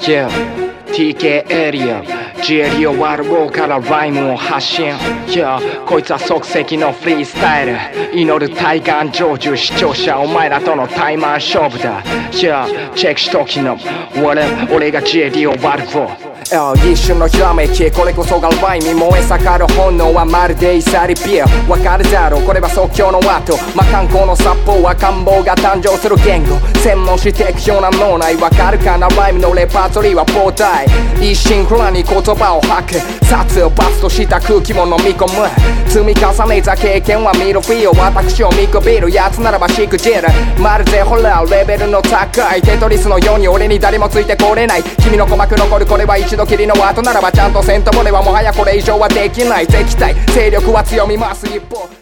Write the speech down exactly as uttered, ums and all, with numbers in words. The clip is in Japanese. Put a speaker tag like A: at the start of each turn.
A: Yeahティーケー エリア ジェリオワルボーからライムを発信 Yeah こいつは即席のフリースタイル祈る体感成就視聴者お前らとのタイマー勝負だ Yeah チェックしときの俺俺がジェリオワルボー一瞬のひらめきこれこそがライミ燃え盛る炎はまるでイサリピアわかるだろうこれは即興の後魔漢光の殺法は官房が誕生する言語専門していくような脳内わかるかなライムのレパートリーは膨大一心不乱に言葉を吐く殺を罰とした空気も飲み込む積み重ねた経験はミルフィーユ私を見くびるやつならばしくじるまるでホラーレベルの高いテトリスのように俺に誰もついてこれない君の鼓膜残るこれは一度きりの後ならばちゃんとせんともではもはやこれ以上はできない敵対勢力は強みます一方